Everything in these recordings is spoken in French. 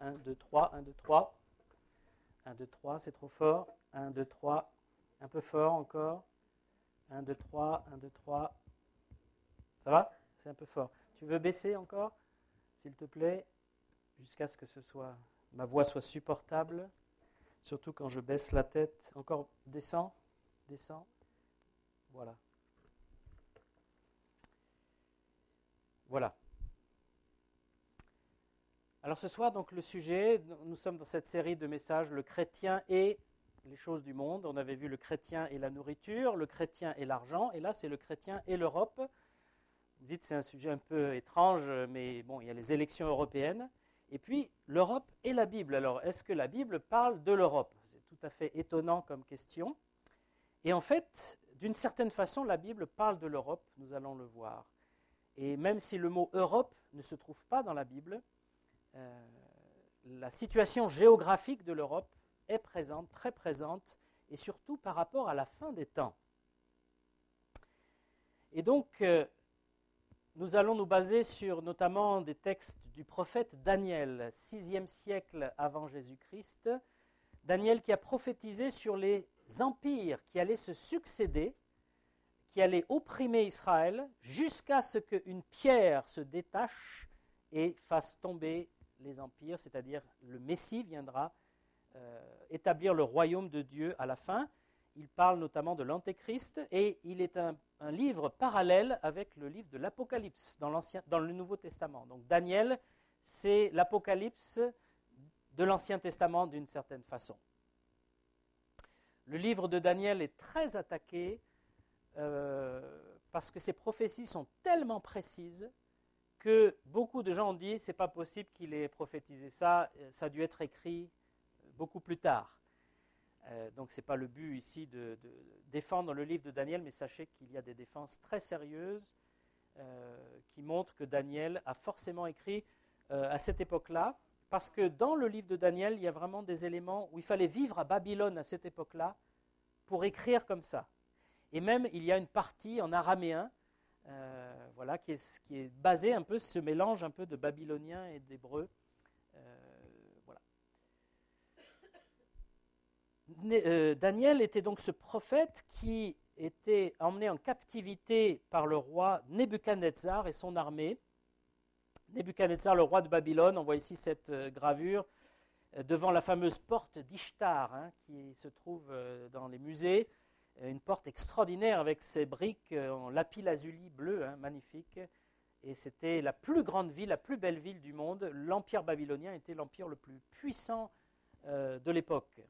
1, 2, 3, 1, 2, 3. 1, 2, 3, c'est trop fort. 1, 2, 3, un peu fort encore. 1, 2, 3, 1, 2, 3. Ça va? C'est un peu fort. Tu veux baisser encore, s'il te plaît, jusqu'à ce que ma voix soit supportable, surtout quand je baisse la tête. Encore, descends. Voilà. Voilà. Alors ce soir, donc le sujet, nous sommes dans cette série de messages, le chrétien et les choses du monde. On avait vu le chrétien et la nourriture, le chrétien et l'argent, et là c'est le chrétien et l'Europe. Vous dites c'est un sujet un peu étrange, mais bon, il y a les élections européennes. Et puis l'Europe et la Bible. Alors est-ce que la Bible parle de l'Europe? C'est tout à fait étonnant comme question. Et en fait, d'une certaine façon, la Bible parle de l'Europe, nous allons le voir. Et même si le mot Europe ne se trouve pas dans la Bible, la situation géographique de l'Europe est présente, très présente, et surtout par rapport à la fin des temps. Et donc, nous allons nous baser sur notamment des textes du prophète Daniel, 6e siècle avant Jésus-Christ. Daniel qui a prophétisé sur les empires qui allaient se succéder, qui allaient opprimer Israël, jusqu'à ce qu'une pierre se détache et fasse tomber les empires, c'est-à-dire le Messie viendra établir le royaume de Dieu à la fin. Il parle notamment de l'Antéchrist et il est un livre parallèle avec le livre de l'Apocalypse dans le Nouveau Testament. Donc Daniel, c'est l'Apocalypse de l'Ancien Testament d'une certaine façon. Le livre de Daniel est très attaqué parce que ses prophéties sont tellement précises que beaucoup de gens ont dit c'est pas possible qu'il ait prophétisé ça, ça a dû être écrit beaucoup plus tard. Donc ce n'est pas le but ici de défendre le livre de Daniel, mais sachez qu'il y a des défenses très sérieuses qui montrent que Daniel a forcément écrit à cette époque-là, parce que dans le livre de Daniel, il y a vraiment des éléments où il fallait vivre à Babylone à cette époque-là pour écrire comme ça. Et même il y a une partie en araméen voilà, qui est basé un peu, ce mélange un peu de babylonien et d'hébreu. Voilà. Daniel était donc ce prophète qui était emmené en captivité par le roi Nebuchadnezzar et son armée. Nebuchadnezzar, le roi de Babylone, on voit ici cette gravure devant la fameuse porte d'Ishtar, qui se trouve dans les musées. Une porte extraordinaire avec ses briques en lapis-lazuli bleu, magnifique. Et c'était la plus grande ville, la plus belle ville du monde. L'empire babylonien était l'empire le plus puissant de l'époque.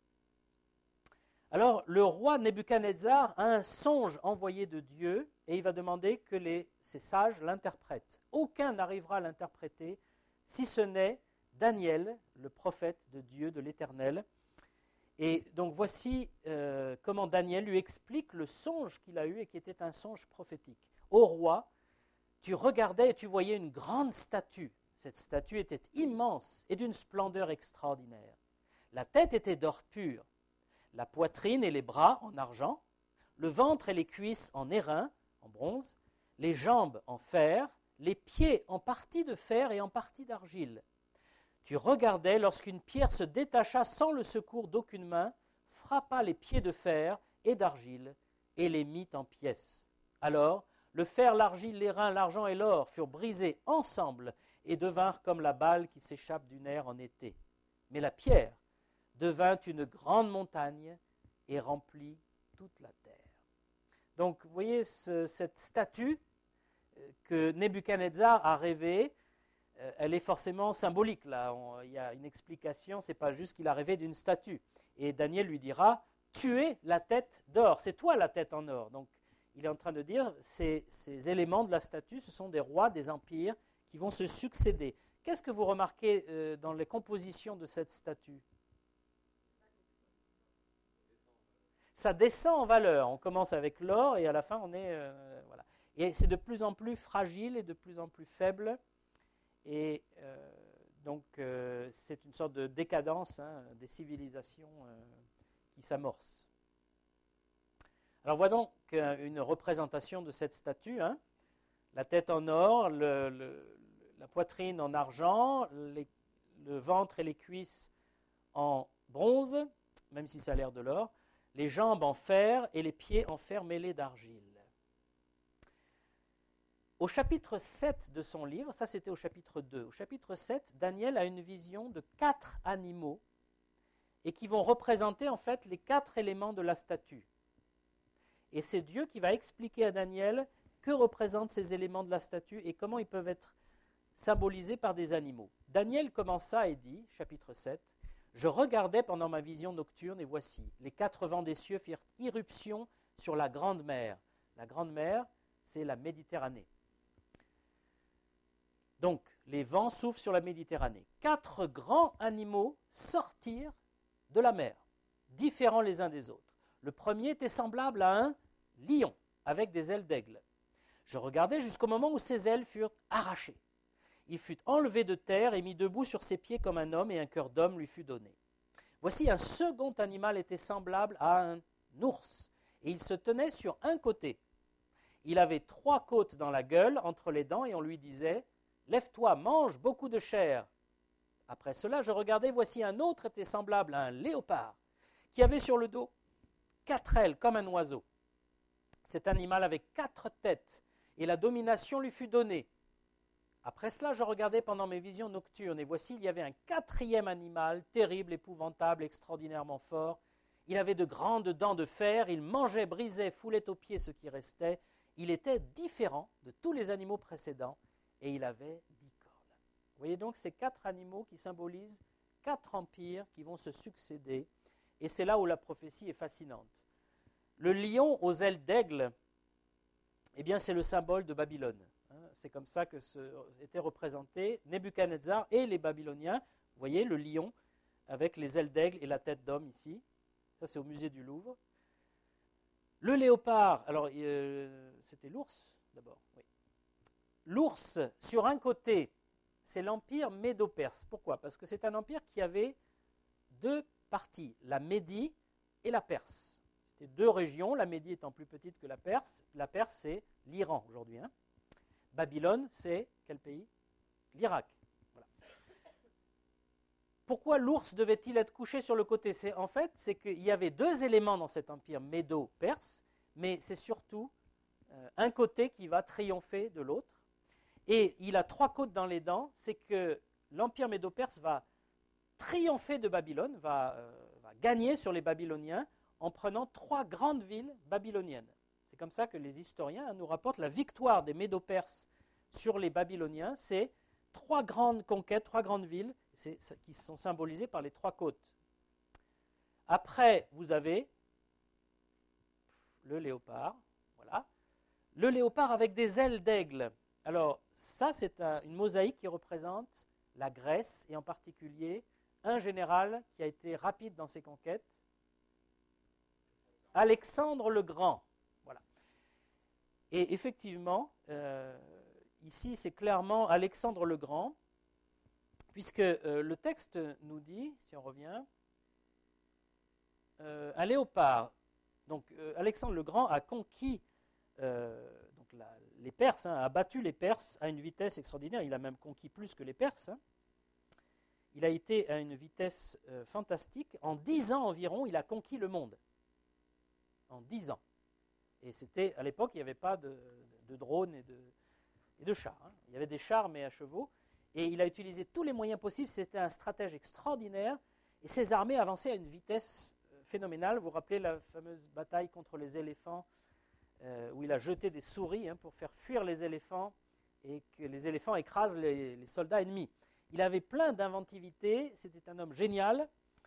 Alors, le roi Nebuchadnezzar a un songe envoyé de Dieu et il va demander que ces sages l'interprètent. Aucun n'arrivera à l'interpréter si ce n'est Daniel, le prophète de Dieu, de l'Éternel. Et donc voici comment Daniel lui explique le songe qu'il a eu et qui était un songe prophétique. Ô roi, tu regardais et tu voyais une grande statue. Cette statue était immense et d'une splendeur extraordinaire. La tête était d'or pur, la poitrine et les bras en argent, le ventre et les cuisses en airain, en bronze, les jambes en fer, les pieds en partie de fer et en partie d'argile. Tu regardais lorsqu'une pierre se détacha sans le secours d'aucune main, frappa les pieds de fer et d'argile et les mit en pièces. Alors, le fer, l'argile, l'airain, l'argent et l'or furent brisés ensemble et devinrent comme la balle qui s'échappe du nerf en été. Mais la pierre devint une grande montagne et remplit toute la terre. Donc, vous voyez cette statue que Nebuchadnezzar a rêvée, elle est forcément symbolique. Là, il y a une explication, ce n'est pas juste qu'il a rêvé d'une statue. Et Daniel lui dira, tu es la tête d'or, c'est toi la tête en or. Donc, il est en train de dire, ces éléments de la statue, ce sont des rois, des empires qui vont se succéder. Qu'est-ce que vous remarquez dans les compositions de cette statue? Ça descend en valeur. On commence avec l'or et à la fin, on est... voilà. Et c'est de plus en plus fragile et de plus en plus faible. Et donc, c'est une sorte de décadence des civilisations qui s'amorcent. Alors, voyons donc une représentation de cette statue. La tête en or, la poitrine en argent, le le ventre et les cuisses en bronze, même si ça a l'air de l'or, les jambes en fer et les pieds en fer mêlé d'argile. Au chapitre 7 de son livre, ça c'était au chapitre 2, au chapitre 7, Daniel a une vision de 4 animaux et qui vont représenter en fait les 4 éléments de la statue. Et c'est Dieu qui va expliquer à Daniel que représentent ces éléments de la statue et comment ils peuvent être symbolisés par des animaux. Daniel commença et dit, chapitre 7, « Je regardais pendant ma vision nocturne et voici, les 4 vents des cieux firent irruption sur la grande mer. » La grande mer, c'est la Méditerranée. Donc, les vents soufflent sur la Méditerranée. 4 grands animaux sortirent de la mer, différents les uns des autres. Le premier était semblable à un lion, avec des ailes d'aigle. Je regardais jusqu'au moment où ses ailes furent arrachées. Il fut enlevé de terre et mis debout sur ses pieds comme un homme, et un cœur d'homme lui fut donné. Voici un second animal était semblable à un ours, et il se tenait sur un côté. Il avait 3 côtes dans la gueule, entre les dents, et on lui disait « Lève-toi, mange beaucoup de chair ». Après cela, je regardais, voici un autre était semblable à un léopard, qui avait sur le dos 4 ailes comme un oiseau. Cet animal avait 4 têtes, et la domination lui fut donnée. Après cela, je regardais pendant mes visions nocturnes, et voici, il y avait un 4e animal, terrible, épouvantable, extraordinairement fort. Il avait de grandes dents de fer, il mangeait, brisait, foulait aux pieds ce qui restait. Il était différent de tous les animaux précédents, et il avait 10 cornes. Vous voyez donc ces 4 animaux qui symbolisent 4 empires qui vont se succéder, et c'est là où la prophétie est fascinante. Le lion aux ailes d'aigle, eh bien, c'est le symbole de Babylone. C'est comme ça que était représenté Nebuchadnezzar et les Babyloniens. Vous voyez le lion avec les ailes d'aigle et la tête d'homme ici. Ça, c'est au musée du Louvre. Le léopard, alors c'était l'ours d'abord. Oui. L'ours, sur un côté, c'est l'empire médo-perse. Pourquoi ? Parce que c'est un empire qui avait 2 parties, la Médie et la Perse. C'était 2 régions, la Médie étant plus petite que la Perse. La Perse, c'est l'Iran aujourd'hui. Babylone, c'est quel pays ? L'Irak. Voilà. Pourquoi l'ours devait-il être couché sur le côté ? C'est qu'il y avait 2 éléments dans cet empire médo-perse, mais c'est surtout un côté qui va triompher de l'autre. Et il a 3 côtes dans les dents, c'est que l'empire médo-perse va triompher de Babylone, va gagner sur les Babyloniens en prenant 3 grandes villes babyloniennes. C'est comme ça que les historiens nous rapportent la victoire des Médo-Perses sur les Babyloniens. C'est 3 grandes conquêtes, 3 grandes villes qui sont symbolisées par les 3 côtes. Après, vous avez le léopard. Voilà. Le léopard avec des ailes d'aigle. Alors, ça, c'est une mosaïque qui représente la Grèce et en particulier un général qui a été rapide dans ses conquêtes, Alexandre le Grand. Voilà. Et effectivement, ici, c'est clairement Alexandre le Grand, puisque le texte nous dit, si on revient, un léopard. Donc, Alexandre le Grand a conquis les Perses, a battu les Perses à une vitesse extraordinaire. Il a même conquis plus que les Perses. Il a été à une vitesse fantastique. En 10 ans environ, il a conquis le monde. En 10 ans. Et c'était, à l'époque, il n'y avait pas de drones et de chars. Il y avait des chars, mais à chevaux. Et il a utilisé tous les moyens possibles. C'était un stratège extraordinaire. Et ses armées avançaient à une vitesse phénoménale. Vous vous rappelez la fameuse bataille contre les éléphants, où il a jeté des souris pour faire fuir les éléphants et que les éléphants écrasent les soldats ennemis. Il avait plein d'inventivité. C'était un homme génial.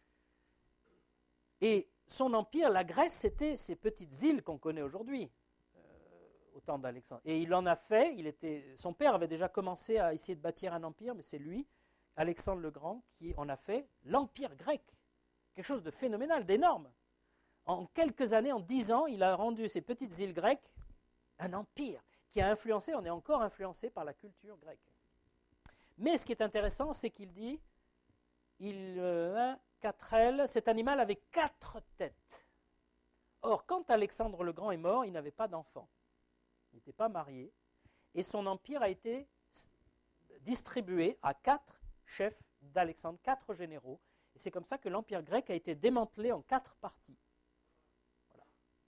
Et son empire, la Grèce, c'était ces petites îles qu'on connaît aujourd'hui, au temps d'Alexandre. Et il en a fait, son père avait déjà commencé à essayer de bâtir un empire, mais c'est lui, Alexandre le Grand, qui en a fait l'empire grec. Quelque chose de phénoménal, d'énorme. En quelques années, en 10 ans, il a rendu ces petites îles grecques un empire qui a influencé, on est encore influencé par la culture grecque. Mais ce qui est intéressant, c'est qu'il dit, il a 4 ailes, cet animal avait 4 têtes. Or, quand Alexandre le Grand est mort, il n'avait pas d'enfant. Il n'était pas marié. Et son empire a été distribué à 4 chefs d'Alexandre, 4 généraux. Et c'est comme ça que l'Empire grec a été démantelé en 4 parties. Voilà.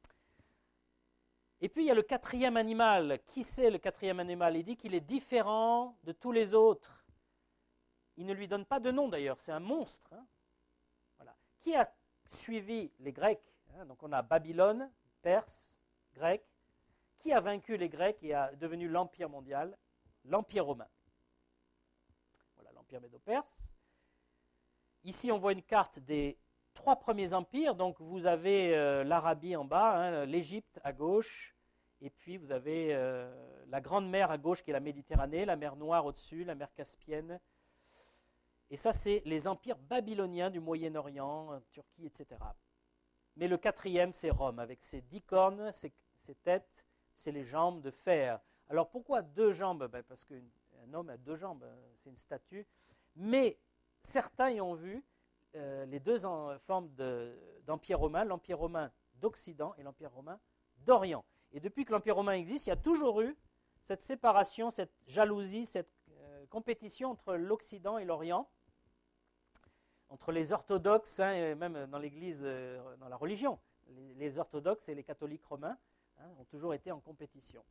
Et puis il y a le 4e animal. Qui c'est le 4e animal? Il dit qu'il est différent de tous les autres. Il ne lui donne pas de nom d'ailleurs, c'est un monstre. Hein. Voilà. Qui a suivi les Grecs? Donc on a Babylone, Perse, Grec. Qui a vaincu les Grecs et a devenu l'Empire mondial? L'Empire romain. Voilà, l'Empire médo-perse. Ici, on voit une carte des 3 premiers empires. Donc vous avez l'Arabie en bas, l'Égypte à gauche, et puis vous avez la Grande Mer à gauche qui est la Méditerranée, la mer Noire au-dessus, la mer Caspienne. Et ça, c'est les empires babyloniens du Moyen-Orient, Turquie, etc. Mais le 4e, c'est Rome, avec ses 10 cornes, ses têtes, c'est les jambes de fer. Alors pourquoi 2 jambes? Parce qu'un homme a 2 jambes, c'est une statue. Mais certains y ont vu les 2 formes d'empire romain, l'empire romain d'Occident et l'empire romain d'Orient. Et depuis que l'empire romain existe, il y a toujours eu cette séparation, cette jalousie, cette compétition entre l'Occident et l'Orient, entre les orthodoxes, et même dans l'Église, dans la religion. Les orthodoxes et les catholiques romains ont toujours été en compétition.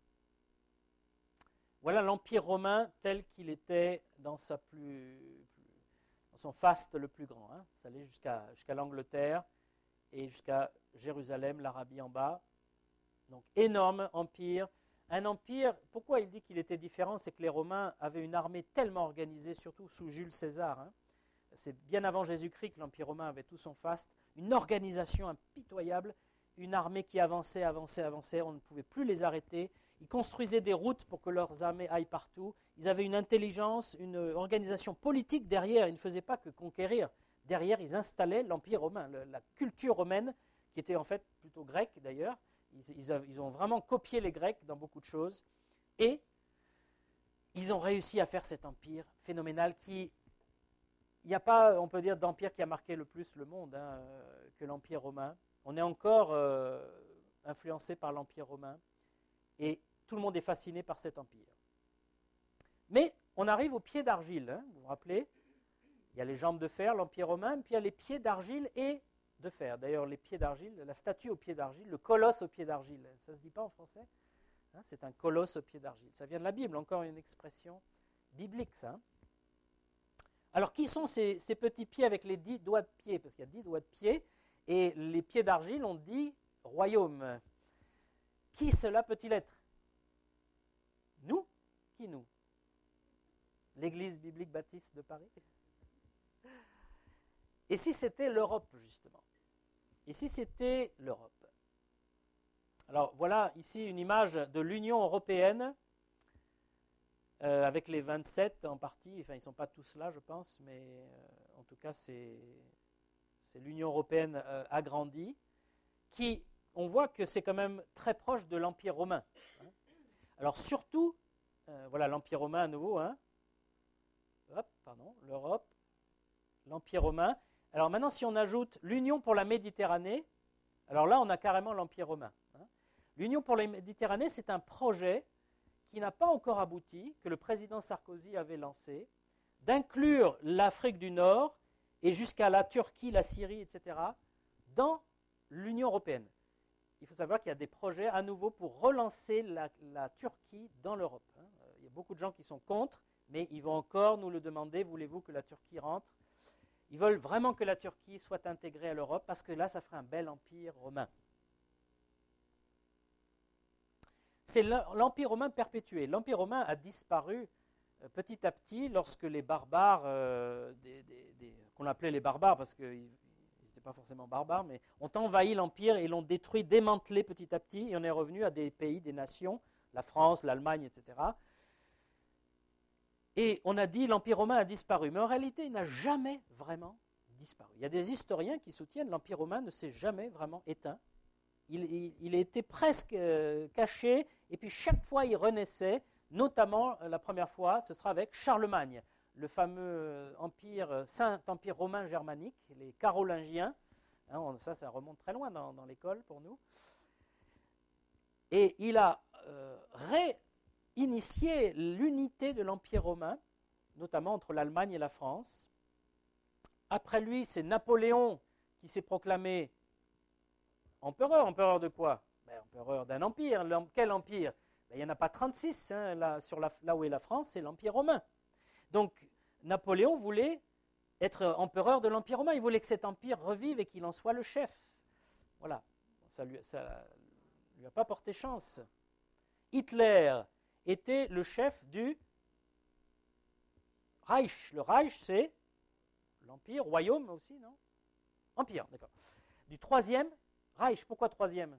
Voilà l'Empire romain tel qu'il était dans son faste le plus grand. Ça allait jusqu'à l'Angleterre et jusqu'à Jérusalem, l'Arabie en bas. Donc énorme empire. Un empire, pourquoi il dit qu'il était différent? C'est que les Romains avaient une armée tellement organisée, surtout sous Jules César. C'est bien avant Jésus-Christ que l'Empire romain avait tout son faste. Une organisation impitoyable, une armée qui avançait, on ne pouvait plus les arrêter. Ils construisaient des routes pour que leurs armées aillent partout. Ils avaient une intelligence, une organisation politique derrière. Ils ne faisaient pas que conquérir. Derrière, ils installaient l'Empire romain, la culture romaine, qui était en fait plutôt grecque d'ailleurs. Ils ont vraiment copié les Grecs dans beaucoup de choses. Et ils ont réussi à faire cet empire phénoménal qui... Il n'y a pas, on peut dire, d'empire qui a marqué le plus le monde que l'Empire romain. On est encore influencé par l'Empire romain et tout le monde est fasciné par cet empire. Mais on arrive aux pieds d'argile, vous vous rappelez? Il y a les jambes de fer, l'Empire romain, puis il y a les pieds d'argile et de fer. D'ailleurs, les pieds d'argile, la statue aux pieds d'argile, le colosse aux pieds d'argile, ça ne se dit pas en français? C'est un colosse aux pieds d'argile. Ça vient de la Bible, encore une expression biblique, ça. Alors, qui sont ces petits pieds avec les 10 doigts de pied? Parce qu'il y a 10 doigts de pied, et les pieds d'argile ont 10 royaumes. Qui cela peut-il être? Nous? Qui nous? L'Église biblique baptiste de Paris? Et si c'était l'Europe, justement? Et si c'était l'Europe? Alors, voilà ici une image de l'Union européenne, avec les 27 en partie, enfin ils ne sont pas tous là je pense, mais en tout cas c'est l'Union européenne agrandie, qui, on voit que c'est quand même très proche de l'Empire romain. Alors surtout, voilà l'Empire romain à nouveau, l'Europe, l'Empire romain. Alors maintenant si on ajoute l'Union pour la Méditerranée, alors là on a carrément l'Empire romain. L'Union pour la Méditerranée, c'est un projet qui n'a pas encore abouti, que le président Sarkozy avait lancé, d'inclure l'Afrique du Nord et jusqu'à la Turquie, la Syrie, etc., dans l'Union européenne. Il faut savoir qu'il y a des projets à nouveau pour relancer la Turquie dans l'Europe. Il y a beaucoup de gens qui sont contre, mais ils vont encore nous le demander, voulez-vous que la Turquie rentre? Ils veulent vraiment que la Turquie soit intégrée à l'Europe, parce que là, ça ferait un bel empire romain. C'est l'Empire romain perpétué. L'Empire romain a disparu petit à petit lorsque les barbares, qu'on appelait les barbares parce qu'ils n'étaient pas forcément barbares, mais ont envahi l'Empire et l'ont détruit, démantelé petit à petit, et on est revenu à des pays, des nations, la France, l'Allemagne, etc. Et on a dit l'Empire romain a disparu, mais en réalité, il n'a jamais vraiment disparu. Il y a des historiens qui soutiennent que l'Empire romain ne s'est jamais vraiment éteint. Il était presque caché, et puis chaque fois il renaissait, notamment la première fois, ce sera avec Charlemagne, le fameux Saint-Empire romain germanique, les Carolingiens. Ça remonte très loin dans l'école pour nous. Et il a réinitié l'unité de l'Empire romain, notamment entre l'Allemagne et la France. Après lui, c'est Napoléon qui s'est proclamé empereur. Empereur de quoi? Empereur d'un empire. Quel empire? Il n'y en a pas 36, hein, là où est la France, c'est l'Empire romain. Donc Napoléon voulait être empereur de l'Empire romain. Il voulait que cet empire revive et qu'il en soit le chef. Voilà, ça lui a pas porté chance. Hitler était le chef du Reich. Le Reich, c'est l'Empire, royaume aussi, non? Empire, d'accord. Du troisième Reich. Pourquoi troisième?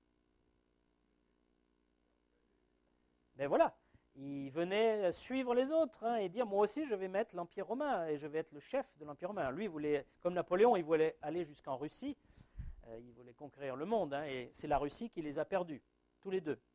Ben voilà, il venait suivre les autres et dire moi aussi je vais mettre l'Empire romain et je vais être le chef de l'Empire romain. Lui, il voulait, comme Napoléon, il voulait aller jusqu'en Russie, il voulait conquérir le monde et c'est la Russie qui les a perdus, tous les deux.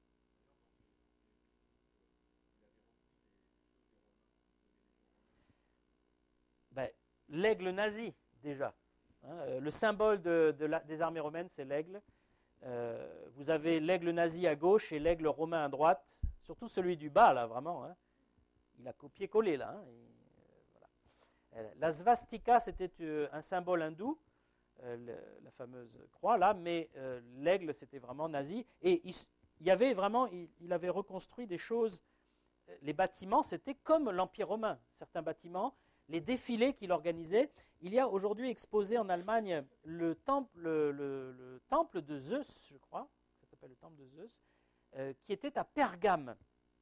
L'aigle nazi, déjà. Le symbole des armées romaines, c'est l'aigle. Vous avez l'aigle nazi à gauche et l'aigle romain à droite, surtout celui du bas, là, vraiment. Il a copié-collé, là. Voilà. La svastika, c'était un symbole hindou, la fameuse croix, là, mais l'aigle, c'était vraiment nazi. Et il avait reconstruit des choses. Les bâtiments, c'était comme l'Empire romain. Certains bâtiments, les défilés qu'il organisait. Il y a aujourd'hui exposé en Allemagne le temple de Zeus, je crois, ça s'appelle le temple de Zeus, qui était à Pergame.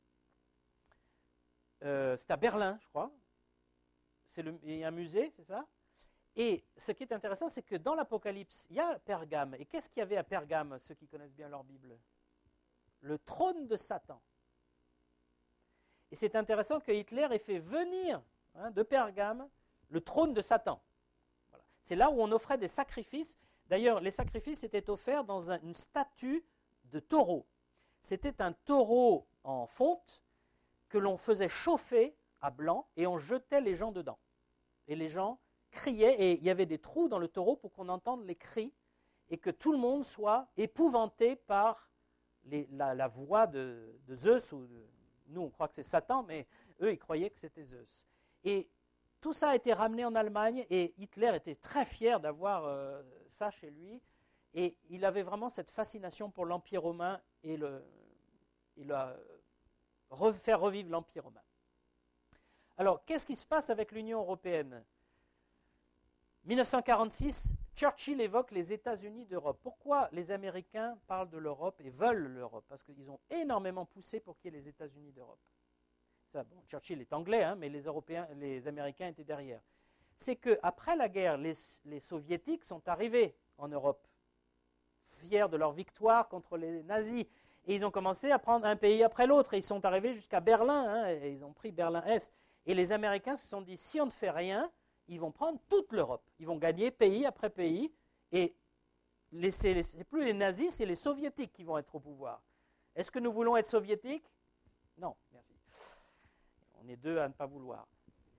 C'est à Berlin, je crois. Il y a un musée, c'est ça? Et ce qui est intéressant, c'est que dans l'Apocalypse, il y a Pergame. Et qu'est-ce qu'il y avait à Pergame, ceux qui connaissent bien leur Bible? Le trône de Satan. Et c'est intéressant que Hitler ait fait venir de Pergame le trône de Satan. Voilà. C'est là où on offrait des sacrifices. D'ailleurs, les sacrifices étaient offerts dans une statue de taureau. C'était un taureau en fonte que l'on faisait chauffer à blanc et on jetait les gens dedans. Et les gens criaient et il y avait des trous dans le taureau pour qu'on entende les cris et que tout le monde soit épouvanté par la voix de Zeus. Nous, on croit que c'est Satan, mais eux, ils croyaient que c'était Zeus. Et tout ça a été ramené en Allemagne et Hitler était très fier d'avoir ça chez lui. Et il avait vraiment cette fascination pour l'Empire romain et faire revivre l'Empire romain. Alors, qu'est-ce qui se passe avec l'Union européenne? 1946, Churchill évoque les États-Unis d'Europe. Pourquoi les Américains parlent de l'Europe et veulent l'Europe? Parce qu'ils ont énormément poussé pour qu'il y ait les États-Unis d'Europe. Ça, bon, Churchill est anglais, mais les Américains étaient derrière. C'est qu'après la guerre, les Soviétiques sont arrivés en Europe, fiers de leur victoire contre les nazis. Et ils ont commencé à prendre un pays après l'autre. Et ils sont arrivés jusqu'à Berlin, et ils ont pris Berlin-Est. Et les Américains se sont dit, si on ne fait rien, ils vont prendre toute l'Europe. Ils vont gagner pays après pays. Et c'est plus les nazis, c'est les Soviétiques qui vont être au pouvoir. Est-ce que nous voulons être soviétiques? Non, merci. On est deux à ne pas vouloir.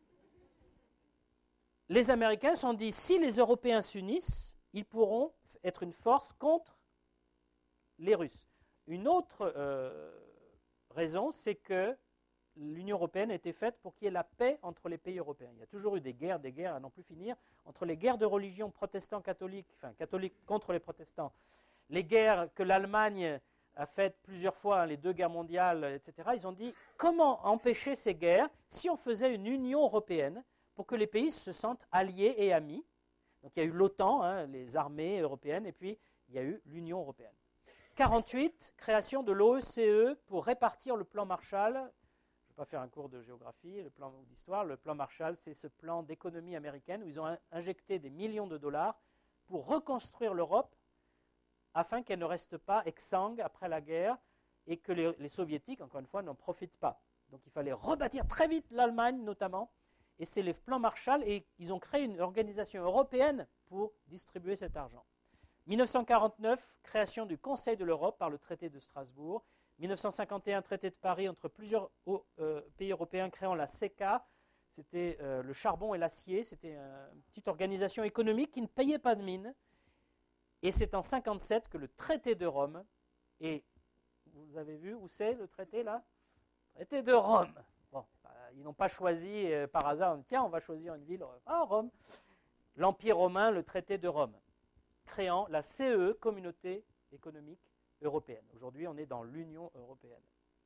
Les Américains se sont dit, si les Européens s'unissent, ils pourront être une force contre les Russes. Une autre raison, c'est que l'Union européenne a été faite pour qu'il y ait la paix entre les pays européens. Il y a toujours eu des guerres à n'en plus finir, entre les guerres de religion protestants-catholiques, enfin catholiques contre les protestants, les guerres que l'Allemagne a faites plusieurs fois, les 2 guerres mondiales, etc. Ils ont dit, comment empêcher ces guerres si on faisait une Union européenne pour que les pays se sentent alliés et amis? Donc il y a eu l'OTAN, les armées européennes, et puis il y a eu l'Union européenne. 1948, création de l'OECE pour répartir le plan Marshall. Je ne vais pas faire un cours de géographie ou d'histoire. Le plan Marshall, c'est ce plan d'économie américaine où ils ont injecté des millions de dollars pour reconstruire l'Europe afin qu'elle ne reste pas exsangue après la guerre et que les Soviétiques, encore une fois, n'en profitent pas. Donc il fallait rebâtir très vite l'Allemagne notamment, et c'est les plans Marshall, et ils ont créé une organisation européenne pour distribuer cet argent. 1949, création du Conseil de l'Europe par le traité de Strasbourg. 1951, traité de Paris entre plusieurs pays européens créant la CECA. C'était le charbon et l'acier. C'était une petite organisation économique qui ne payait pas de mine. Et c'est en 1957 que le traité de Rome, et vous avez vu où c'est le traité là? Traité de Rome. Bon, ils n'ont pas choisi par hasard, tiens, on va choisir une ville, Rome. L'Empire romain, le traité de Rome, créant la CEE, Communauté économique européenne. Aujourd'hui, on est dans l'Union européenne.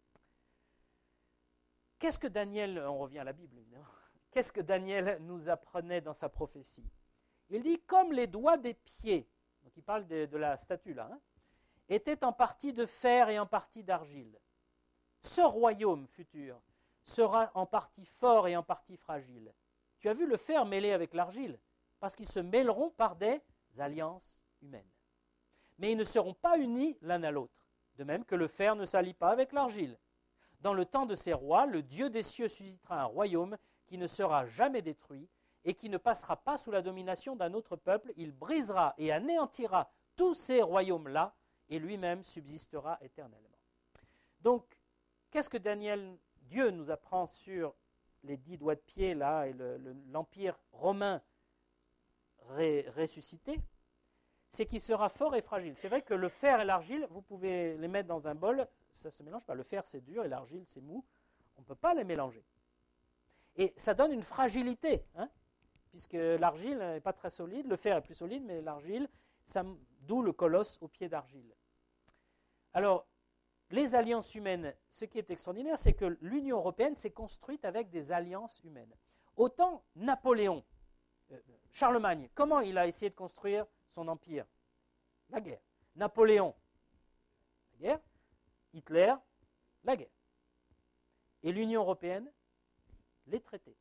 Qu'est-ce que Daniel, on revient à la Bible évidemment, qu'est-ce que Daniel nous apprenait dans sa prophétie? Il dit, comme les doigts des pieds, donc il parle de la statue là, étaient en partie de fer et en partie d'argile. Ce royaume futur sera en partie fort et en partie fragile. Tu as vu le fer mêlé avec l'argile, parce qu'ils se mêleront par des alliances humaines. Mais ils ne seront pas unis l'un à l'autre, de même que le fer ne s'allie pas avec l'argile. Dans le temps de ces rois, le Dieu des cieux suscitera un royaume qui ne sera jamais détruit et qui ne passera pas sous la domination d'un autre peuple. Il brisera et anéantira tous ces royaumes-là et lui-même subsistera éternellement. Donc, qu'est-ce que Dieu nous apprend sur les 10 doigts de pied là et l'empire romain ressuscité? C'est qu'il sera fort et fragile. C'est vrai que le fer et l'argile, vous pouvez les mettre dans un bol, ça ne se mélange pas. Le fer, c'est dur et l'argile, c'est mou. On ne peut pas les mélanger. Et ça donne une fragilité, puisque l'argile n'est pas très solide, le fer est plus solide, mais l'argile, d'où le colosse au pied d'argile. Alors, les alliances humaines, ce qui est extraordinaire, c'est que l'Union européenne s'est construite avec des alliances humaines. Autant Napoléon, Charlemagne, comment il a essayé de construire son empire? La guerre. Napoléon, la guerre. Hitler, la guerre. Et l'Union européenne, les traités.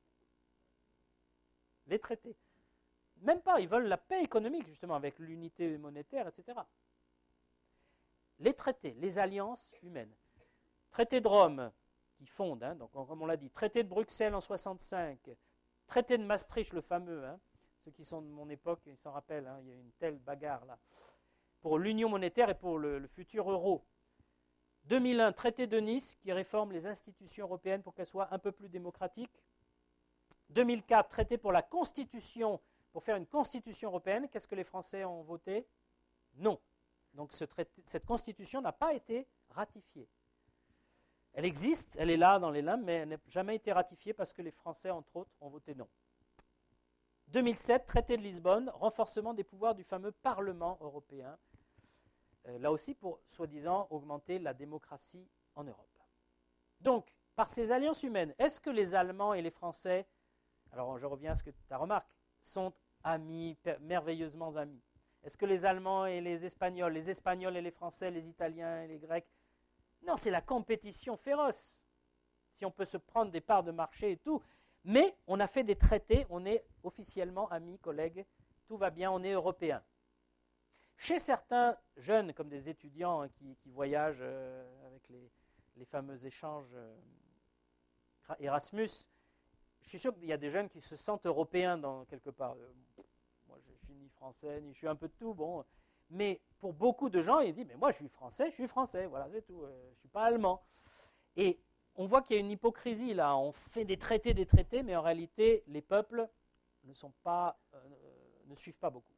Les traités. Même pas, ils veulent la paix économique, justement, avec l'unité monétaire, etc. Les traités, les alliances humaines. Traité de Rome, qui fonde, donc, comme on l'a dit. Traité de Bruxelles en 1965. Traité de Maastricht, le fameux. Ceux qui sont de mon époque, ils s'en rappellent, il y a une telle bagarre là. Pour l'union monétaire et pour le futur euro. 2001, traité de Nice, qui réforme les institutions européennes pour qu'elles soient un peu plus démocratiques. 2004, traité pour la Constitution, pour faire une Constitution européenne. Qu'est-ce que les Français ont voté? Non. Donc cette Constitution n'a pas été ratifiée. Elle existe, elle est là dans les limbes, mais elle n'a jamais été ratifiée parce que les Français, entre autres, ont voté non. 2007, traité de Lisbonne, renforcement des pouvoirs du fameux Parlement européen. Là aussi pour, soi-disant, augmenter la démocratie en Europe. Donc, par ces alliances humaines, est-ce que les Allemands et les Français, alors je reviens à ce que tu remarques, sont amis, merveilleusement amis? Est-ce que les Allemands et les Espagnols et les Français, les Italiens et les Grecs? Non, c'est la compétition féroce. Si on peut se prendre des parts de marché et tout, mais on a fait des traités, on est officiellement amis, collègues, tout va bien, on est européens. Chez certains jeunes, comme des étudiants qui voyagent avec les fameux échanges Erasmus, je suis sûr qu'il y a des jeunes qui se sentent européens dans quelque part. Moi, je suis ni français, ni je suis un peu de tout, bon. Mais pour beaucoup de gens, ils disent, mais moi, je suis français, voilà, c'est tout. Je ne suis pas allemand. Et on voit qu'il y a une hypocrisie là. On fait des traités, mais en réalité, les peuples ne suivent pas beaucoup.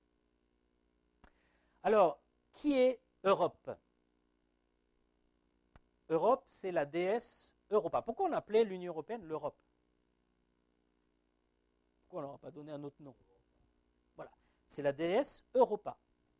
Alors, qui est Europe? Europe, c'est la déesse Europa. Pourquoi on appelait l'Union européenne l'Europe? Pourquoi on ne leur a pas donné un autre nom? Voilà, c'est la déesse Europa.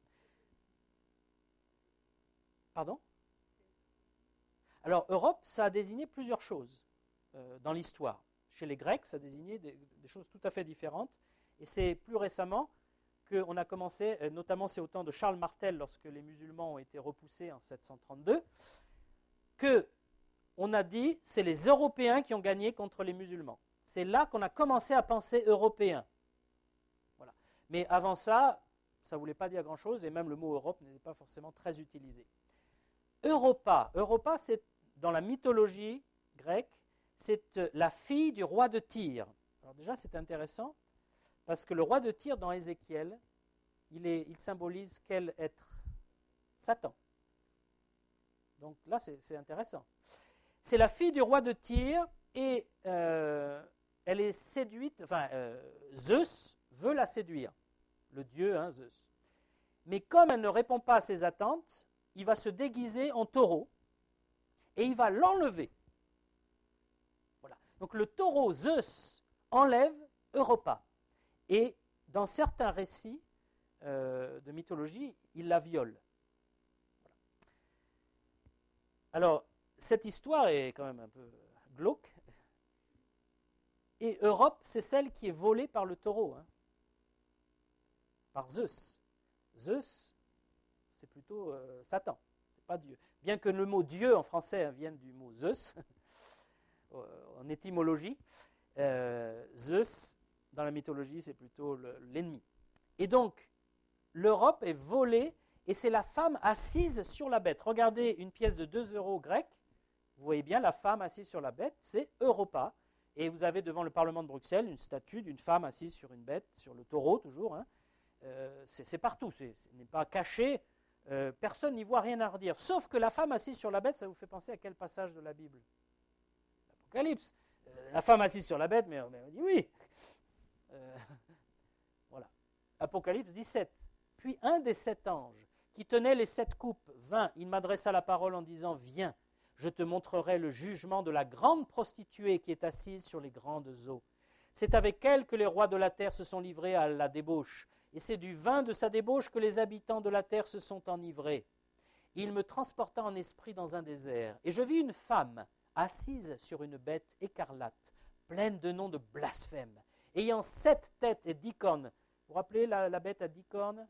Pardon? Alors, Europe, ça a désigné plusieurs choses dans l'histoire. Chez les Grecs, ça a désigné des choses tout à fait différentes. Et c'est plus récemment qu'on a commencé, notamment c'est au temps de Charles Martel, lorsque les musulmans ont été repoussés en 732, qu'on a dit c'est les Européens qui ont gagné contre les musulmans. C'est là qu'on a commencé à penser européen. Voilà. Mais avant ça, ça ne voulait pas dire grand-chose, et même le mot Europe n'était pas forcément très utilisé. Europa, c'est dans la mythologie grecque, c'est la fille du roi de Tyr. Alors déjà, c'est intéressant, parce que le roi de Tyr, dans Ézéchiel, il symbolise quel être? Satan. Donc là, c'est intéressant. C'est la fille du roi de Tyr, et elle est séduite, Zeus veut la séduire, le dieu Zeus. Mais comme elle ne répond pas à ses attentes, il va se déguiser en taureau, et il va l'enlever. Voilà. Donc le taureau Zeus enlève Europa. Et dans certains récits de mythologie, il la viole. Voilà. Alors, cette histoire est quand même un peu glauque. Et Europe, c'est celle qui est volée par le taureau, hein, par Zeus. Zeus, c'est plutôt Satan, c'est pas Dieu. Bien que le mot Dieu en français vienne du mot Zeus, en étymologie, Zeus, dans la mythologie, c'est plutôt l'ennemi. Et donc, l'Europe est volée et c'est la femme assise sur la bête. Regardez une pièce de 2 € grecque, vous voyez bien la femme assise sur la bête, c'est Europa. Et vous avez devant le Parlement de Bruxelles une statue d'une femme assise sur une bête, sur le taureau toujours. Hein. C'est partout, ce n'est pas caché, personne n'y voit rien à redire. Sauf que la femme assise sur la bête, ça vous fait penser à quel passage de la Bible? L'Apocalypse. La femme assise sur la bête, mais on dit oui. Voilà. Apocalypse 17. Puis un des 7 anges qui tenait les 7 coupes vint, il m'adressa la parole en disant, viens, je te montrerai le jugement de la grande prostituée qui est assise sur les grandes eaux. C'est avec elle que les rois de la terre se sont livrés à la débauche, et c'est du vin de sa débauche que les habitants de la terre se sont enivrés. Il me transporta en esprit dans un désert, et je vis une femme assise sur une bête écarlate, pleine de noms de blasphème, ayant 7 têtes et 10 cornes. Vous vous rappelez la bête à 10 cornes?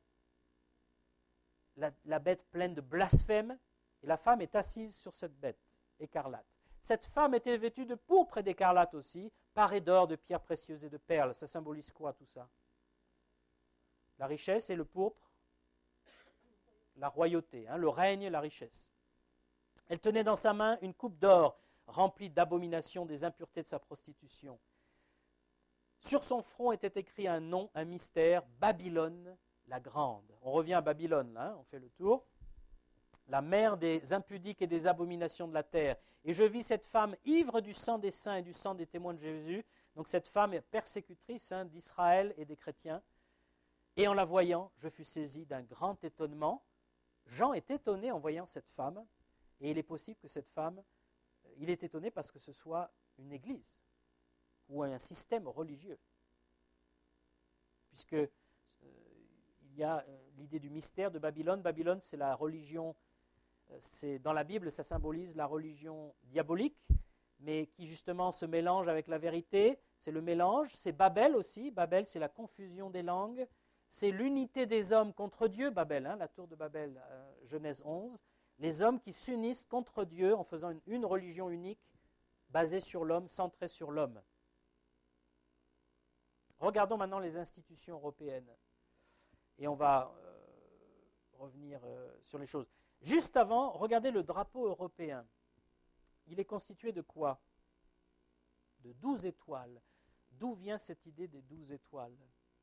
La bête pleine de blasphème, et la femme est assise sur cette bête écarlate. Cette femme était vêtue de pourpre et d'écarlate aussi, parée d'or, de pierres précieuses et de perles. Ça symbolise quoi tout ça? La richesse et le pourpre, la royauté, hein, le règne et la richesse. Elle tenait dans sa main une coupe d'or remplie d'abominations des impuretés de sa prostitution. Sur son front était écrit un nom, un mystère, Babylone la grande. On revient à Babylone, là, hein, on fait le tour. La mère des impudiques et des abominations de la terre. Et je vis cette femme ivre du sang des saints et du sang des témoins de Jésus. Donc cette femme est persécutrice, hein, d'Israël et des chrétiens. Et en la voyant, je fus saisi d'un grand étonnement. Jean est étonné en voyant cette femme. Et il est possible que cette femme, il est étonné parce que ce soit une église ou un système religieux. Puisque il y a l'idée du mystère de Babylone. Babylone, c'est la religion, dans la Bible, ça symbolise la religion diabolique, mais qui justement se mélange avec la vérité. C'est le mélange. C'est Babel aussi. Babel, c'est la confusion des langues. C'est l'unité des hommes contre Dieu, Babel, hein, la tour de Babel, Genèse 11. Les hommes qui s'unissent contre Dieu en faisant une religion unique, basée sur l'homme, centrée sur l'homme. Regardons maintenant les institutions européennes. Et on va revenir sur les choses. Juste avant, regardez le drapeau européen. Il est constitué de quoi? De 12 étoiles. D'où vient cette idée des 12 étoiles?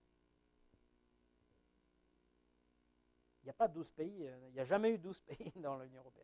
Il n'y a pas 12 pays, il n'y a jamais eu 12 pays dans l'Union européenne.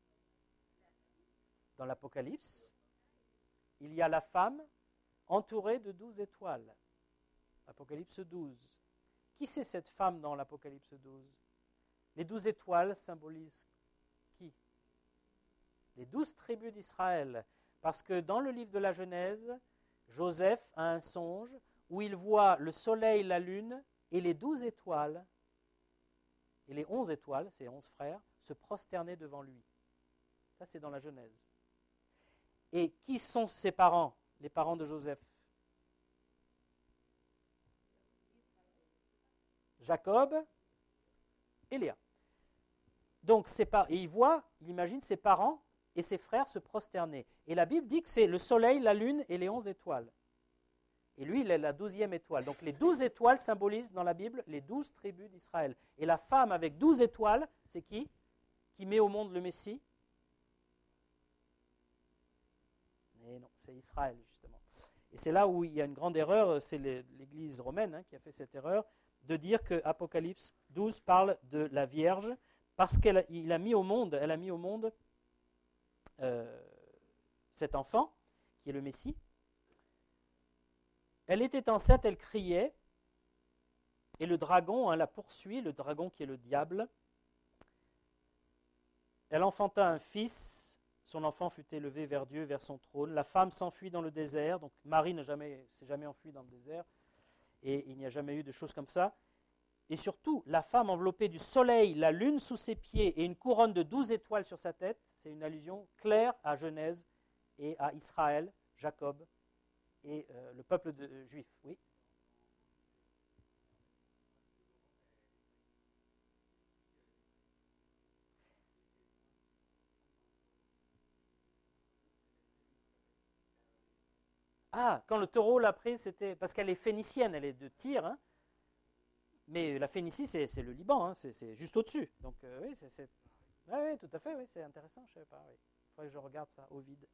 Dans l'Apocalypse, il y a la femme entourée de 12 étoiles. Apocalypse 12. Qui c'est cette femme dans l'Apocalypse 12? Les 12 étoiles symbolisent qui? Les 12 tribus d'Israël. Parce que dans le livre de la Genèse, Joseph a un songe où il voit le soleil, la lune et les 12 étoiles, et les 11 étoiles, ces 11 frères, se prosterner devant lui. Ça, c'est dans la Genèse. Et qui sont ses parents, les parents de Joseph? Jacob et Léa. Donc, il imagine ses parents et ses frères se prosterner. Et la Bible dit que c'est le soleil, la lune et les 11 étoiles. Et lui, il est la 12e étoile. Donc, les 12 étoiles symbolisent dans la Bible les 12 tribus d'Israël. Et la femme avec 12 étoiles, c'est qui? Qui met au monde le Messie? Mais non, c'est Israël, justement. Et c'est là où il y a une grande erreur, c'est l'Église romaine qui a fait cette erreur, de dire que Apocalypse 12 parle de la Vierge, parce qu'elle a mis au monde cet enfant, qui est le Messie. Elle était enceinte, elle criait, et le dragon la poursuit, le dragon qui est le diable. Elle enfanta un fils, son enfant fut élevé vers Dieu, vers son trône. La femme s'enfuit dans le désert. Donc Marie s'est jamais enfuie dans le désert. Et il n'y a jamais eu de choses comme ça. Et surtout, la femme enveloppée du soleil, la lune sous ses pieds et une couronne de 12 étoiles sur sa tête, c'est une allusion claire à Genèse et à Israël, Jacob et le peuple juif. Oui. Ah, quand le taureau l'a pris, c'était parce qu'elle est phénicienne, elle est de Tyr, hein, mais la Phénicie, c'est le Liban, hein, c'est juste au-dessus. Donc oui, oui, tout à fait, oui, c'est intéressant, je ne savais pas. Oui. Il faudrait que je regarde ça, Ovide.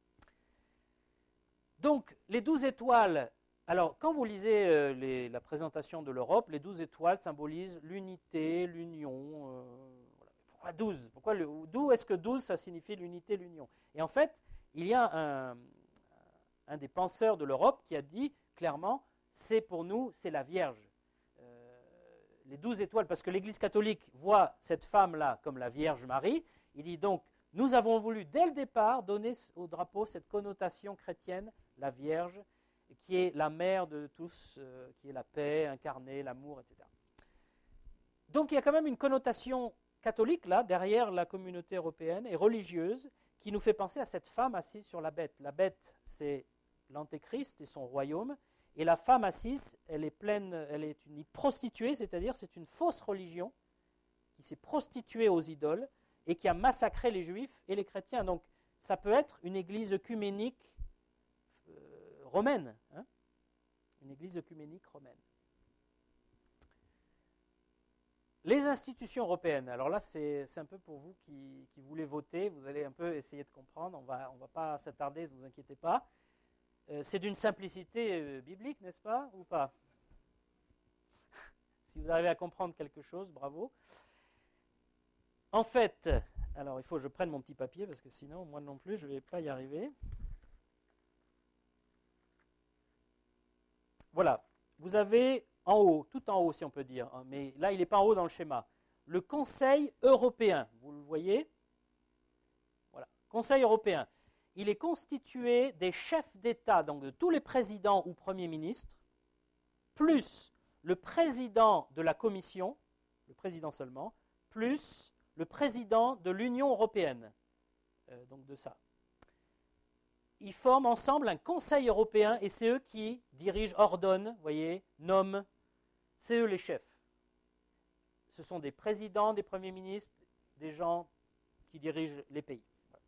Donc, les 12 étoiles, alors quand vous lisez la présentation de l'Europe, les 12 étoiles symbolisent l'unité, l'union. Voilà. Pourquoi 12 D'où est-ce que 12, ça signifie l'unité, l'union? Et en fait, il y a un des penseurs de l'Europe qui a dit clairement, c'est pour nous, c'est la Vierge. Les 12 étoiles, parce que l'Église catholique voit cette femme-là comme la Vierge Marie, il dit donc, nous avons voulu dès le départ donner au drapeau cette connotation chrétienne, la Vierge, qui est la mère de tous, qui est la paix incarnée, l'amour, etc. Donc il y a quand même une connotation catholique là, derrière la communauté européenne et religieuse, qui nous fait penser à cette femme assise sur la bête. La bête, c'est l'Antéchrist et son royaume, et la femme assise, elle est une prostituée, c'est-à-dire c'est une fausse religion qui s'est prostituée aux idoles et qui a massacré les juifs et les chrétiens. Donc ça peut être une église œcuménique romaine, hein, une église œcuménique romaine. Les institutions européennes, alors là c'est un peu pour vous qui voulez voter, vous allez un peu essayer de comprendre, on va pas s'attarder, ne vous inquiétez pas. C'est d'une simplicité biblique, n'est-ce pas, ou pas? Si vous arrivez à comprendre quelque chose, bravo. En fait, alors il faut que je prenne mon petit papier, parce que sinon, moi non plus, je ne vais pas y arriver. Voilà, vous avez en haut, tout en haut si on peut dire, hein, mais là il n'est pas en haut dans le schéma, le Conseil européen, vous le voyez? Voilà, Conseil européen. Il est constitué des chefs d'État, donc de tous les présidents ou premiers ministres, plus le président de la Commission, le président seulement, plus le président de l'Union européenne. Donc de ça. Ils forment ensemble un Conseil européen et c'est eux qui dirigent, ordonnent, voyez, nomment. C'est eux les chefs. Ce sont des présidents, des premiers ministres, des gens qui dirigent les pays.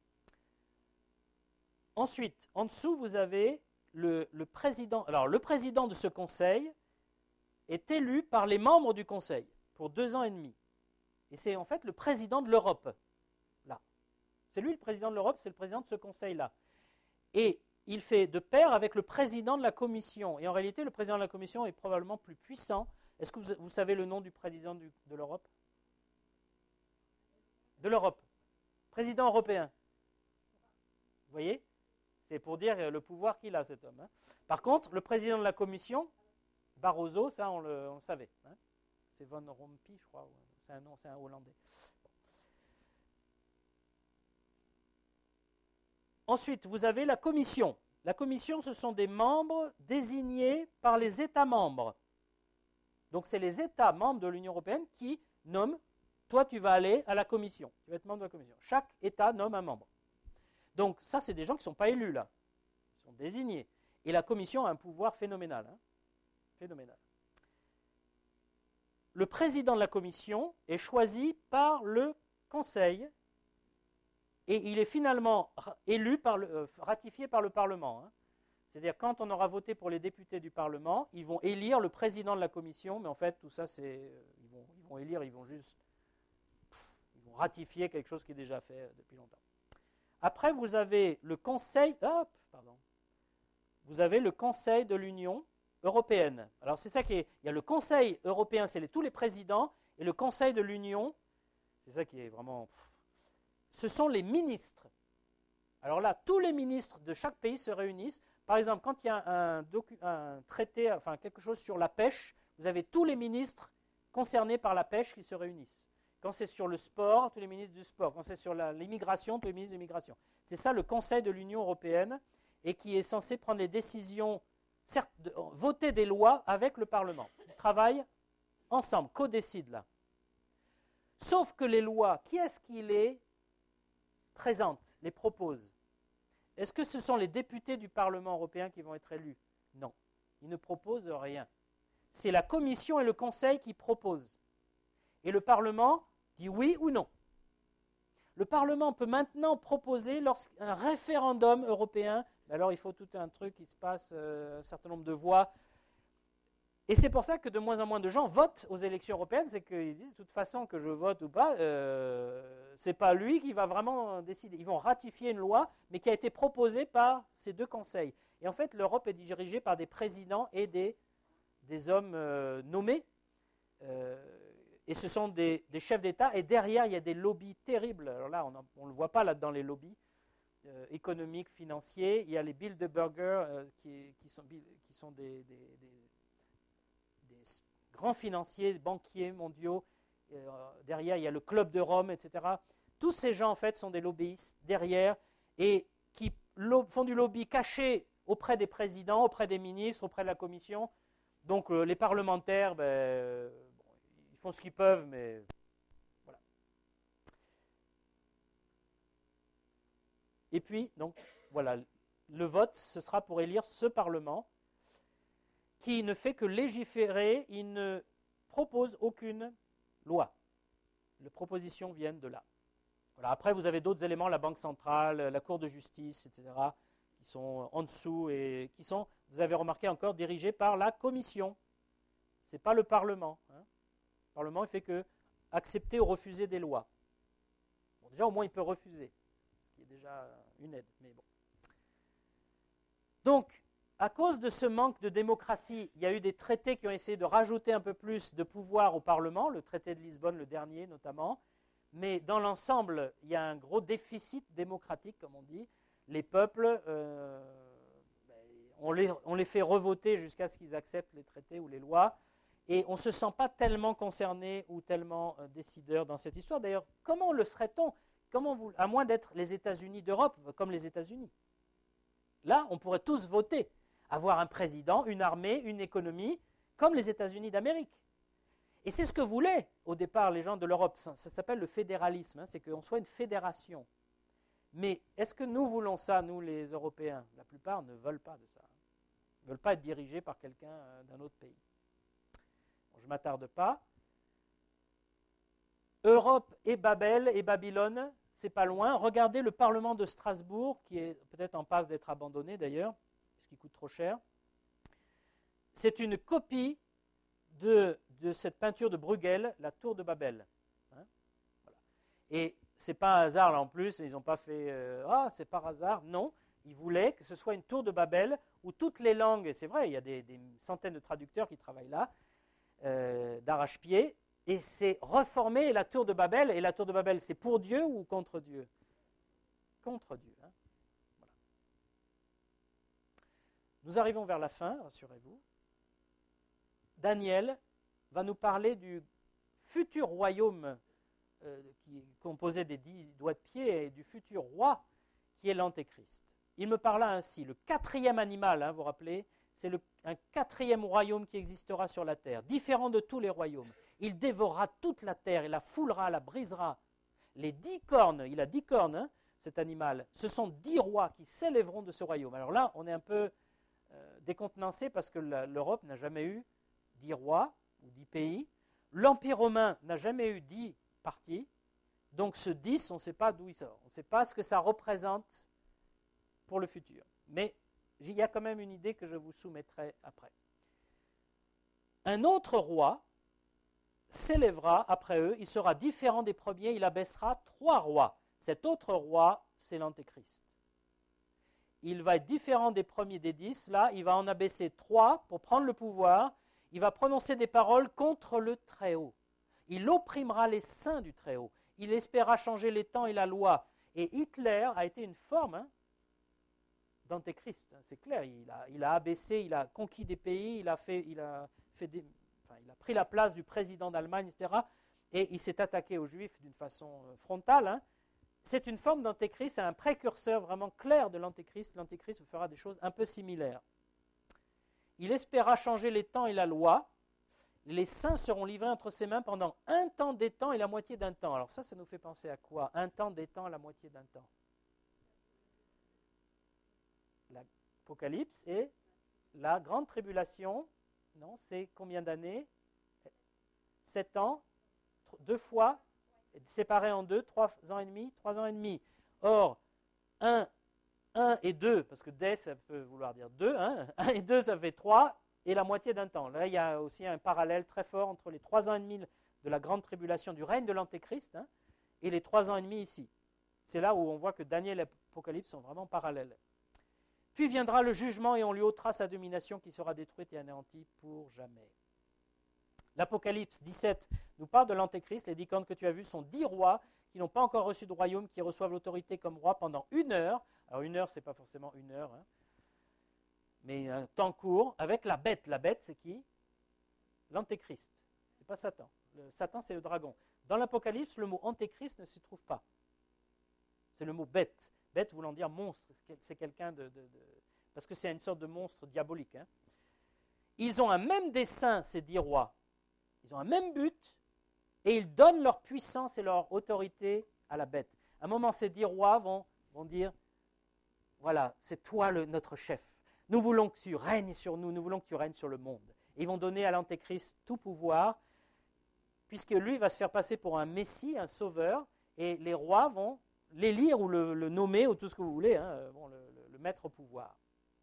Ensuite, en dessous, vous avez le président. Alors, le président de ce conseil est élu par les membres du conseil pour 2 ans et demi. Et c'est en fait le président de l'Europe. Là. C'est lui le président de l'Europe, c'est le président de ce conseil-là. Et il fait de pair avec le président de la commission. Et en réalité, le président de la commission est probablement plus puissant. Est-ce que vous savez le nom du président de l'Europe? De l'Europe. Président européen. Vous voyez? C'est pour dire le pouvoir qu'il a, cet homme. Hein. Par contre, le président de la commission, Barroso, ça on le savait. Hein. C'est Van Rompuy, je crois. C'est un nom, c'est un Hollandais. Bon. Ensuite, vous avez la commission. La commission, ce sont des membres désignés par les États membres. Donc, c'est les États membres de l'Union européenne qui nomment, toi, tu vas aller à la commission. Tu vas être membre de la commission. Chaque État nomme un membre. Donc ça, c'est des gens qui ne sont pas élus là, ils sont désignés. Et la commission a un pouvoir phénoménal. Hein, phénoménal. Le président de la commission est choisi par le Conseil et il est finalement élu ratifié par le Parlement. Hein. C'est-à-dire quand on aura voté pour les députés du Parlement, ils vont élire le président de la commission, mais en fait tout ça, ils vont élire, ils vont ratifier quelque chose qui est déjà fait depuis longtemps. Après, vous avez le Conseil, vous avez le Conseil de l'Union européenne. Alors, c'est ça qui est. Il y a le Conseil européen, c'est tous les présidents, et le Conseil de l'Union, c'est ça qui est vraiment. Ce sont les ministres. Alors là, tous les ministres de chaque pays se réunissent. Par exemple, quand il y a un traité, enfin quelque chose sur la pêche, vous avez tous les ministres concernés par la pêche qui se réunissent. Quand c'est sur le sport, tous les ministres du sport. Quand c'est sur l'immigration, tous les ministres de l'immigration. C'est ça le Conseil de l'Union européenne et qui est censé prendre les décisions, certes, voter des lois avec le Parlement. Ils travaillent ensemble, co-décident là. Sauf que les lois, qui est-ce qui les présente, les propose? Est-ce que ce sont les députés du Parlement européen qui vont être élus? Non, ils ne proposent rien. C'est la Commission et le Conseil qui proposent. Et le Parlement dit oui ou non. Le Parlement peut maintenant proposer un référendum européen. Alors il faut tout un truc qui se passe, un certain nombre de voix. Et c'est pour ça que de moins en moins de gens votent aux élections européennes. C'est qu'ils disent de toute façon que je vote ou pas, c'est pas lui qui va vraiment décider. Ils vont ratifier une loi, mais qui a été proposée par ces deux conseils. Et en fait, l'Europe est dirigée par des présidents et des hommes nommés. Et ce sont des chefs d'État. Et derrière, il y a des lobbies terribles. Alors là, on ne le voit pas là-dedans, les lobbies économiques, financiers. Il y a les Bilderberger qui sont des grands financiers, banquiers mondiaux. Derrière, il y a le Club de Rome, etc. Tous ces gens, en fait, sont des lobbyistes derrière et qui font du lobby caché auprès des présidents, auprès des ministres, auprès de la Commission. Donc, les parlementaires, ils font ce qu'ils peuvent, mais voilà. Et puis, donc, voilà, le vote, ce sera pour élire ce Parlement qui ne fait que légiférer, il ne propose aucune loi. Les propositions viennent de là. Voilà. Après, vous avez d'autres éléments, la Banque centrale, la Cour de justice, etc., qui sont en dessous et qui sont, vous avez remarqué encore, dirigés par la Commission. Ce n'est pas le Parlement. Le Parlement, il fait que accepter ou refuser des lois. Bon, déjà, au moins, il peut refuser, ce qui est déjà une aide. Mais bon. Donc, à cause de ce manque de démocratie, il y a eu des traités qui ont essayé de rajouter un peu plus de pouvoir au Parlement, le traité de Lisbonne, le dernier notamment, mais dans l'ensemble, il y a un gros déficit démocratique, comme on dit. Les peuples, on les fait revoter jusqu'à ce qu'ils acceptent les traités ou les lois, et on ne se sent pas tellement concerné ou tellement décideur dans cette histoire. D'ailleurs, comment le serait-on, à moins d'être les États-Unis d'Europe, comme les États-Unis? Là, on pourrait tous voter. Avoir un président, une armée, une économie, comme les États-Unis d'Amérique. Et c'est ce que voulaient au départ les gens de l'Europe. Ça s'appelle le fédéralisme, c'est qu'on soit une fédération. Mais est-ce que nous voulons ça, nous les Européens? La plupart ne veulent pas de ça. Ils ne veulent pas être dirigés par quelqu'un d'un autre pays. Bon, je ne m'attarde pas. Europe et Babel et Babylone, c'est pas loin. Regardez le Parlement de Strasbourg, qui est peut-être en passe d'être abandonné d'ailleurs, qui coûte trop cher. C'est une copie de cette peinture de Bruegel, la tour de Babel. Voilà. Et c'est pas un hasard là en plus, ils n'ont pas fait c'est par hasard, non. Ils voulaient que ce soit une tour de Babel où toutes les langues, et c'est vrai, il y a des centaines de traducteurs qui travaillent là, d'arrache-pied, et c'est reformer la tour de Babel. Et la tour de Babel, c'est pour Dieu ou contre Dieu? Contre Dieu. Nous arrivons vers la fin, rassurez-vous. Daniel va nous parler du futur royaume qui est composé des 10 doigts de pied et du futur roi qui est l'Antéchrist. Il me parla ainsi, le 4e animal, vous vous rappelez, c'est un 4e royaume qui existera sur la terre, différent de tous les royaumes. Il dévorera toute la terre, il la foulera, la brisera. Les 10 cornes, il a 10 cornes, cet animal, ce sont 10 rois qui s'élèveront de ce royaume. Alors là, on est un peu décontenancé parce que l'Europe n'a jamais eu 10 rois ou 10 pays. L'Empire romain n'a jamais eu 10 parties. Donc ce 10, on ne sait pas d'où il sort. On ne sait pas ce que ça représente pour le futur. Mais il y a quand même une idée que je vous soumettrai après. Un autre roi s'élèvera après eux. Il sera différent des premiers. Il abaissera 3 rois. Cet autre roi, c'est l'Antéchrist. Il va être différent des premiers des 10. Là, il va en abaisser 3 pour prendre le pouvoir. Il va prononcer des paroles contre le Très-Haut. Il opprimera les saints du Très-Haut. Il espéra changer les temps et la loi. Et Hitler a été une forme d'Antéchrist. C'est clair, il a abaissé, il a conquis des pays, il a pris la place du président d'Allemagne, etc. et il s'est attaqué aux Juifs d'une façon frontale, hein. C'est une forme d'antéchrist, c'est un précurseur vraiment clair de l'antéchrist. L'antéchrist fera des choses un peu similaires. Il espéra changer les temps et la loi. Les saints seront livrés entre ses mains pendant un temps des temps et la moitié d'un temps. Alors ça nous fait penser à quoi? Un temps des temps, la moitié d'un temps. L'Apocalypse et la grande tribulation. Non, c'est combien d'années? 7 ans, 2 fois, séparés en 2, 3 ans et demi, 3 ans et demi. Or, 1 et 2, parce que des, ça peut vouloir dire 2, hein, 1 et 2, ça fait 3, et la moitié d'un temps. Là, il y a aussi un parallèle très fort entre les 3 ans et demi de la grande tribulation du règne de l'Antéchrist, hein, et les 3 ans et demi ici. C'est là où on voit que Daniel et l'Apocalypse sont vraiment parallèles. Puis viendra le jugement et on lui ôtera sa domination qui sera détruite et anéantie pour jamais. L'Apocalypse 17 nous parle de l'Antéchrist. Les 10 cornes que tu as vues sont 10 rois qui n'ont pas encore reçu de royaume, qui reçoivent l'autorité comme roi pendant 1 heure. Alors 1 heure, ce n'est pas forcément 1 heure, hein, mais un temps court, avec la bête. La bête, c'est qui? L'Antéchrist. Ce n'est pas Satan. Satan, c'est le dragon. Dans l'Apocalypse, le mot Antéchrist ne s'y trouve pas. C'est le mot bête. Bête voulant dire monstre. C'est quelqu'un parce que c'est une sorte de monstre diabolique. Hein. Ils ont un même dessein, ces 10 rois. Ils ont un même but, et ils donnent leur puissance et leur autorité à la bête. À un moment, ces 10 rois vont dire, voilà, c'est toi notre chef. Nous voulons que tu règnes sur nous, nous voulons que tu règnes sur le monde. Et ils vont donner à l'Antéchrist tout pouvoir, puisque lui va se faire passer pour un messie, un sauveur, et les rois vont l'élire ou le nommer, ou tout ce que vous voulez, hein, vont le mettre au pouvoir.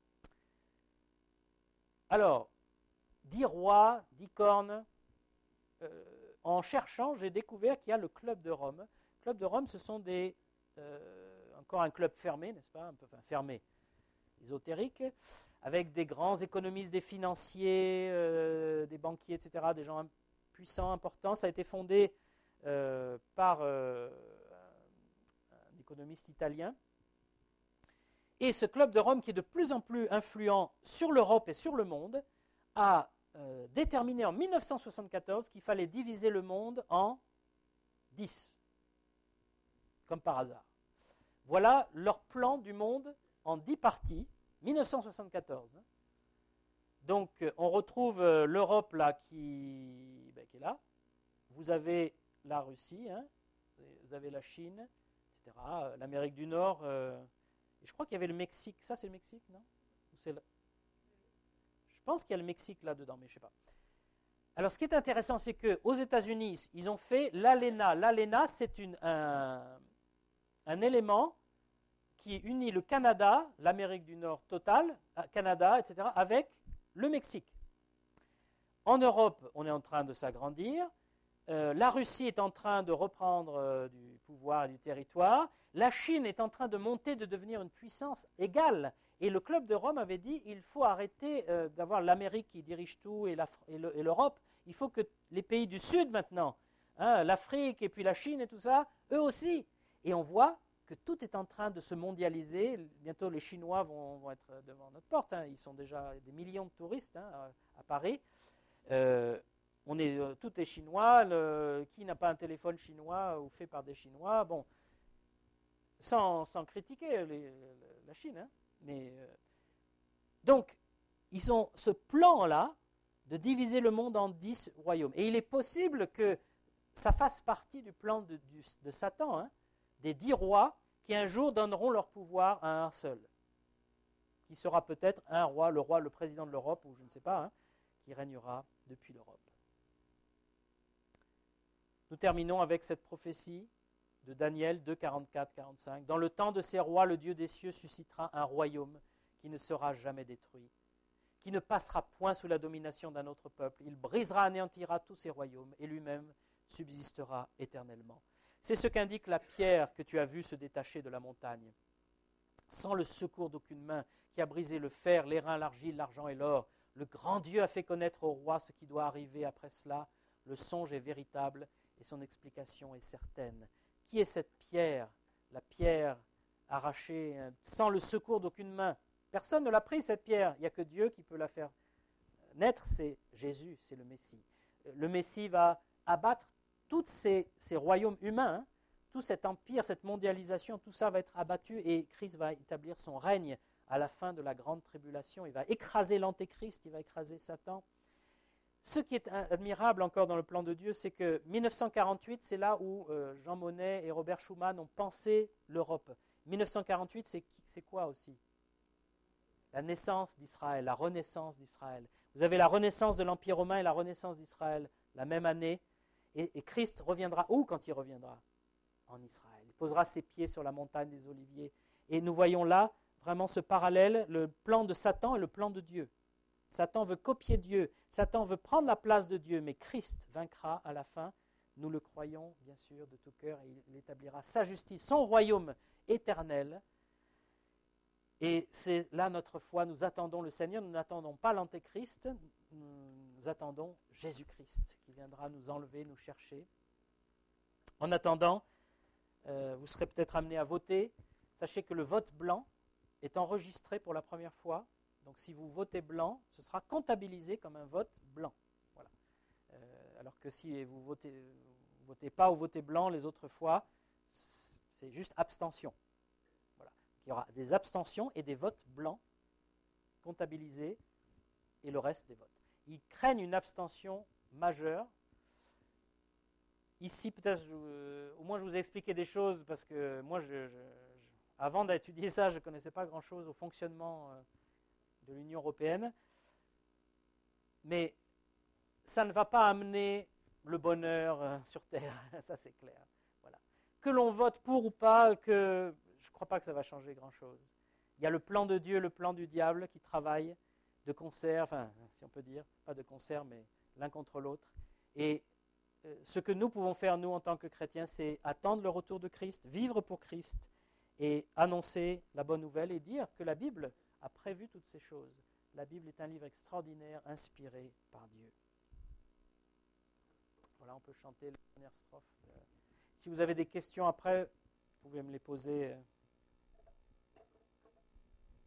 Alors, 10 rois, 10 cornes. En cherchant, j'ai découvert qu'il y a le Club de Rome. Le Club de Rome, ce sont encore un club fermé, n'est-ce pas? Fermé, ésotérique, avec des grands économistes, des financiers, des banquiers, etc., des gens puissants, importants. Ça a été fondé par un économiste italien. Et ce Club de Rome, qui est de plus en plus influent sur l'Europe et sur le monde, a déterminé en 1974 qu'il fallait diviser le monde en 10, comme par hasard. Voilà leur plan du monde en 10 parties, 1974. Donc on retrouve l'Europe là qui est là. Vous avez la Russie, hein, vous avez la Chine, etc. L'Amérique du Nord. Et je crois qu'il y avait le Mexique. Ça, c'est le Mexique, non? Je pense qu'il y a le Mexique là-dedans, mais je ne sais pas. Alors, ce qui est intéressant, c'est qu'aux États-Unis, ils ont fait l'ALENA. L'ALENA, c'est un élément qui unit le Canada, l'Amérique du Nord totale, Canada, etc., avec le Mexique. En Europe, on est en train de s'agrandir. La Russie est en train de reprendre du pouvoir et du territoire. La Chine est en train de monter, de devenir une puissance égale. Et le Club de Rome avait dit il faut arrêter d'avoir l'Amérique qui dirige tout et l'Europe. Il faut que les pays du Sud maintenant, hein, l'Afrique et puis la Chine et tout ça, eux aussi. Et on voit que tout est en train de se mondialiser. Bientôt les Chinois vont être devant notre porte. Hein. Ils sont déjà des millions de touristes, hein, à Paris. Tout est chinois. Qui n'a pas un téléphone chinois ou fait par des Chinois? Bon, sans critiquer la Chine, hein. Mais, donc, ils ont ce plan-là de diviser le monde en 10 royaumes. Et il est possible que ça fasse partie du plan de Satan, hein, des 10 rois qui un jour donneront leur pouvoir à un seul, qui sera peut-être un roi, le président de l'Europe, ou je ne sais pas, hein, qui régnera depuis l'Europe. Nous terminons avec cette prophétie de Daniel 2, 44-45. Dans le temps de ces rois, le Dieu des cieux suscitera un royaume qui ne sera jamais détruit, qui ne passera point sous la domination d'un autre peuple. Il brisera, anéantira tous ces royaumes et lui-même subsistera éternellement. C'est ce qu'indique la pierre que tu as vue se détacher de la montagne. Sans le secours d'aucune main, qui a brisé le fer, l'airain, l'argile, l'argent et l'or, le grand Dieu a fait connaître au roi ce qui doit arriver après cela. Le songe est véritable et son explication est certaine. Qui est cette pierre? La pierre arrachée sans le secours d'aucune main. Personne ne l'a pris, cette pierre. Il n'y a que Dieu qui peut la faire naître. C'est Jésus, c'est le Messie. Le Messie va abattre tous ces royaumes humains, tout cet empire, cette mondialisation, tout ça va être abattu et Christ va établir son règne à la fin de la grande tribulation. Il va écraser l'antéchrist, il va écraser Satan. Ce qui est admirable encore dans le plan de Dieu, c'est que 1948, c'est là où Jean Monnet et Robert Schuman ont pensé l'Europe. 1948, c'est quoi aussi? La naissance d'Israël, la renaissance d'Israël. Vous avez la renaissance de l'Empire romain et la renaissance d'Israël la même année. Et Christ reviendra où quand il reviendra? En Israël. Il posera ses pieds sur la montagne des Oliviers. Et nous voyons là vraiment ce parallèle, le plan de Satan et le plan de Dieu. Satan veut copier Dieu, Satan veut prendre la place de Dieu, mais Christ vaincra à la fin. Nous le croyons, bien sûr, de tout cœur, et il établira sa justice, son royaume éternel. Et c'est là notre foi, nous attendons le Seigneur, nous n'attendons pas l'Antéchrist, nous attendons Jésus-Christ qui viendra nous enlever, nous chercher. En attendant, vous serez peut-être amené à voter. Sachez que le vote blanc est enregistré pour la première fois. Donc si vous votez blanc, ce sera comptabilisé comme un vote blanc. Voilà. Alors que si vous votez pas ou votez blanc les autres fois, c'est juste abstention. Voilà. Il y aura des abstentions et des votes blancs comptabilisés et le reste des votes. Ils craignent une abstention majeure. Ici, peut-être, au moins je vous ai expliqué des choses parce que moi, avant d'étudier ça, je ne connaissais pas grand-chose au fonctionnement de l'Union européenne. Mais ça ne va pas amener le bonheur sur Terre, ça c'est clair. Voilà. Que l'on vote pour ou pas, je ne crois pas que ça va changer grand-chose. Il y a le plan de Dieu, le plan du diable qui travaillent de concert, enfin, si on peut dire, pas de concert, mais l'un contre l'autre. Et ce que nous pouvons faire, nous, en tant que chrétiens, c'est attendre le retour de Christ, vivre pour Christ et annoncer la bonne nouvelle et dire que la Bible a prévu toutes ces choses. La Bible est un livre extraordinaire, inspiré par Dieu. Voilà, on peut chanter la dernière strophe. Si vous avez des questions après, vous pouvez me les poser.